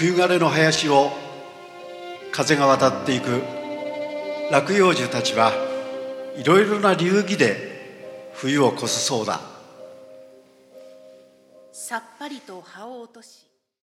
冬枯れの林を風が渡っていく落葉樹たちはいろいろな流儀で冬を越すそうだ。 さっぱりと葉を落とし